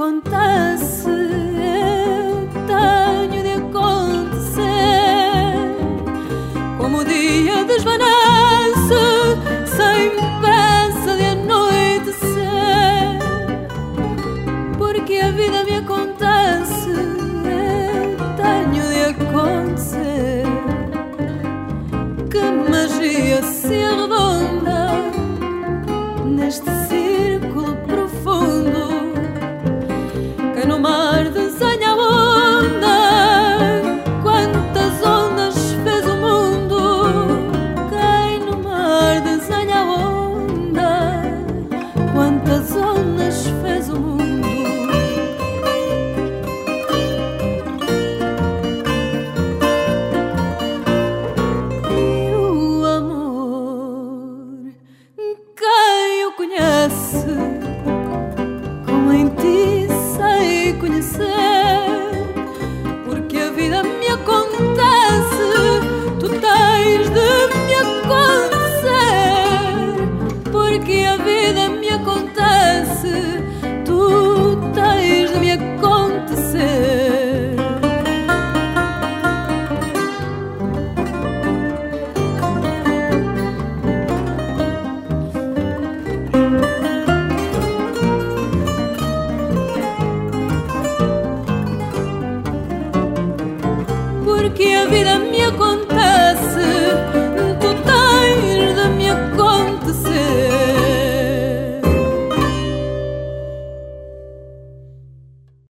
acontece, eu tenho de acontecer. Como o dia desvanece, sem pressa de anoitecer. Porque a vida me acontece, eu tenho de acontecer. Que magia se arredonda neste círculo profundo. Quem no mar desenha a onda, quantas ondas fez o mundo. Quem no mar desenha a onda, quantas ondas fez o mundo. E o amor, quem o conhece, como em ti sei conhecer. Porque a vida me acontece, tu tens de me acontecer. Porque a vida me acontece, tu tens de me acontecer.